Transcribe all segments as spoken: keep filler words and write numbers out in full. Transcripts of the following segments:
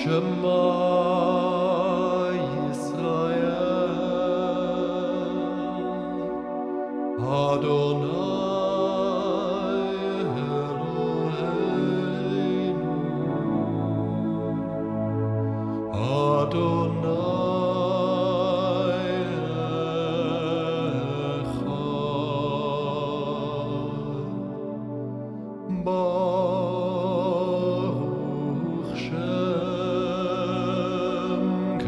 Shema Yisrael, Adonai Eloheinu, Adonai Echad, Baruch Shem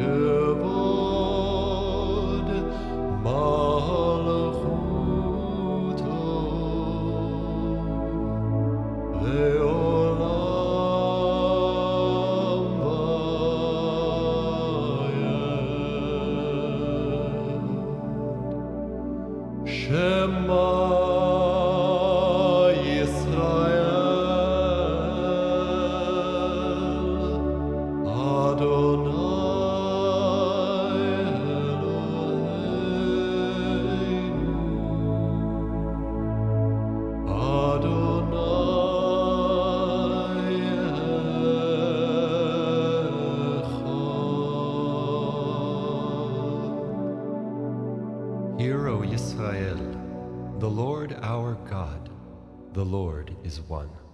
Kevod Malchuto Leolam Vayed. Shema Hear, O Yisrael, the Lord our God, the Lord is one.